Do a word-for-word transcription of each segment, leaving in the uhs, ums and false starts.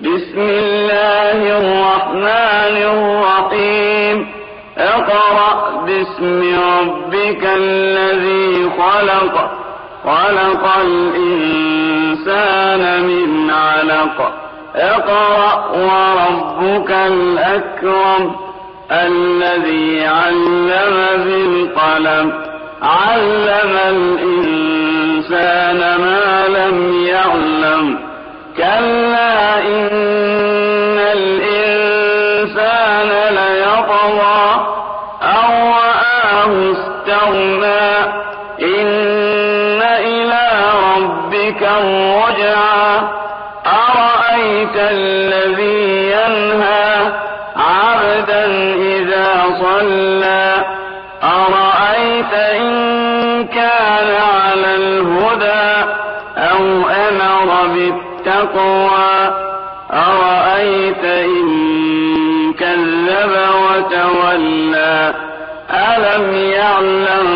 بسم الله الرحمن الرحيم اقرأ باسم ربك الذي خلق خلق الإنسان من علق اقرأ وربك الأكرم الذي علم بالقلم علم الإنسان ما لم يعلم كلا إن الإنسان ليطغى أن رآه استغنى إن إلى ربك الرجعى أرأيت الذي ينهى عبدا إذا صلى أرأيت إن كان على الهدى أو أمر بالتقوى أرأيت إن كذب وتولى ألم يعلم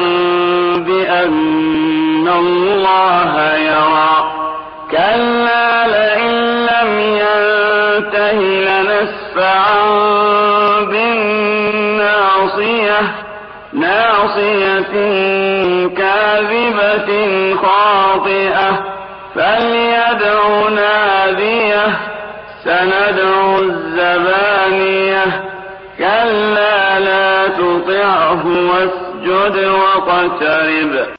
بأن الله يرى كلا لئن لم ينته لنسفعا بالناصية ناصية كاذبة خاطئة فليدع ناديه سندع الزبانية كلا لا تطعه واسجد واقترب